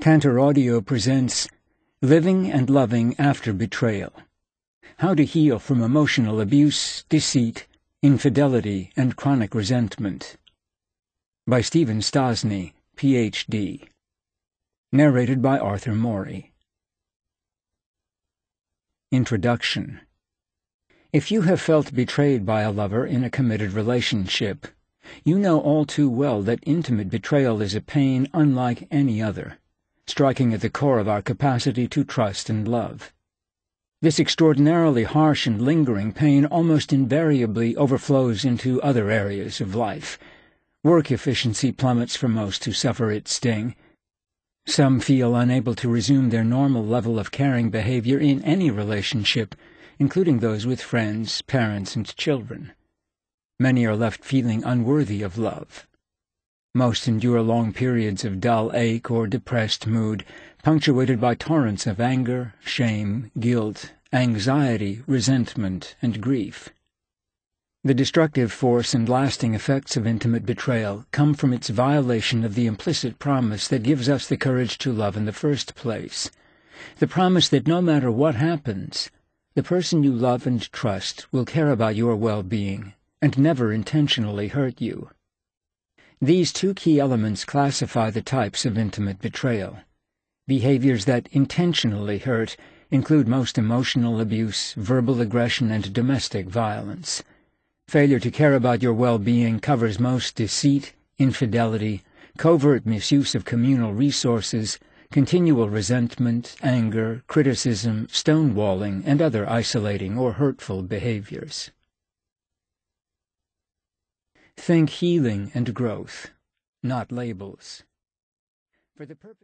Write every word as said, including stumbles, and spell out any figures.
Cantor Audio presents Living and Loving After Betrayal. How to Heal from Emotional Abuse, Deceit, Infidelity, and Chronic Resentment. By Stephen Stosny, P H D Narrated by Arthur Morey. Introduction. If you have felt betrayed by a lover in a committed relationship, you know all too well that intimate betrayal is a pain unlike any other, striking at the core of our capacity to trust and love. This extraordinarily harsh and lingering pain almost invariably overflows into other areas of life. Work efficiency plummets for most who suffer its sting. Some feel unable to resume their normal level of caring behavior in any relationship, including those with friends, parents, and children. Many are left feeling unworthy of love. Most endure long periods of dull ache or depressed mood, punctuated by torrents of anger, shame, guilt, anxiety, resentment, and grief. The destructive force and lasting effects of intimate betrayal come from its violation of the implicit promise that gives us the courage to love in the first place, the promise that no matter what happens, the person you love and trust will care about your well-being and never intentionally hurt you. These two key elements classify the types of intimate betrayal. Behaviors that intentionally hurt include most emotional abuse, verbal aggression, and domestic violence. Failure to care about your well-being covers most deceit, infidelity, covert misuse of communal resources, continual resentment, anger, criticism, stonewalling, and other isolating or hurtful behaviors. Think healing and growth, not labels. For the purpose